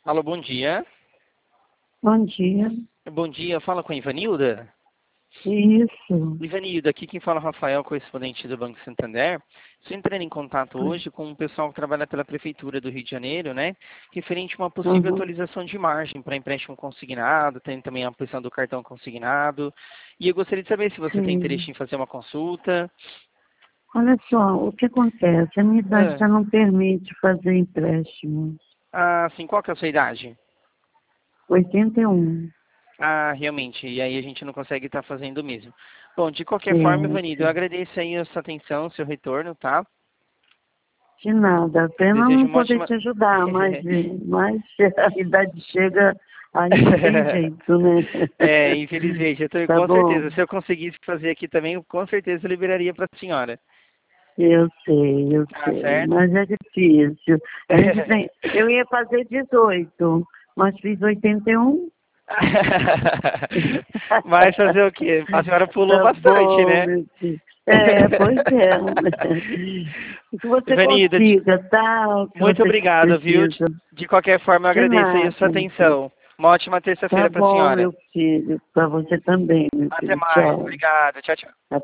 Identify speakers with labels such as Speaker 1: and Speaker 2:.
Speaker 1: Alô, bom dia.
Speaker 2: Bom dia.
Speaker 1: Bom dia, fala com a Ivanilda.
Speaker 2: Isso.
Speaker 1: Ivanilda, aqui quem fala é o Rafael, correspondente do Banco Santander. Estou entrando em contato hoje com o pessoal que trabalha pela Prefeitura do Rio de Janeiro, né? Referente a uma possível
Speaker 2: Uhum.
Speaker 1: atualização de margem para empréstimo consignado, tem também a opção do cartão consignado. E eu gostaria de saber se você tem interesse
Speaker 2: Sim.
Speaker 1: em fazer uma consulta.
Speaker 2: Olha só, o que acontece? A minha idade
Speaker 1: Ah,
Speaker 2: já não permite fazer empréstimo.
Speaker 1: sim, qual que é a sua idade?
Speaker 2: 81.
Speaker 1: Ah, realmente, e aí a gente não consegue estar fazendo mesmo. Bom, de qualquer forma,
Speaker 2: É,
Speaker 1: Ivanilda, eu agradeço aí a sua atenção, o seu retorno, tá?
Speaker 2: de nada. Pena
Speaker 1: Desejo
Speaker 2: não
Speaker 1: uma
Speaker 2: poder
Speaker 1: ótima.
Speaker 2: te ajudar, mas a idade chega, aí não tem jeito, né?
Speaker 1: Infelizmente,
Speaker 2: Tá
Speaker 1: com
Speaker 2: bom?
Speaker 1: certeza, se eu conseguisse fazer aqui também, eu com certeza liberaria para a senhora.
Speaker 2: Eu
Speaker 1: Tá
Speaker 2: sei,
Speaker 1: certo?
Speaker 2: mas é difícil. A gente tem, eu ia fazer 18, mas fiz 81.
Speaker 1: Mas fazer o quê? A senhora pulou
Speaker 2: Tá
Speaker 1: bastante,
Speaker 2: bom,
Speaker 1: né?
Speaker 2: meu filho. É, pois é. Que você
Speaker 1: Ivanilda,
Speaker 2: consiga, tá? O que
Speaker 1: muito
Speaker 2: você
Speaker 1: obrigado, viu?
Speaker 2: precisa.
Speaker 1: De qualquer forma, eu
Speaker 2: De
Speaker 1: agradeço aí a
Speaker 2: nada,
Speaker 1: sua
Speaker 2: meu filho.
Speaker 1: atenção. Uma ótima
Speaker 2: Tá
Speaker 1: terça-feira para a
Speaker 2: bom,
Speaker 1: senhora.
Speaker 2: meu filho. Para você também, meu
Speaker 1: Até
Speaker 2: filho.
Speaker 1: mais.
Speaker 2: Tchau.
Speaker 1: Obrigado. Tchau, tchau.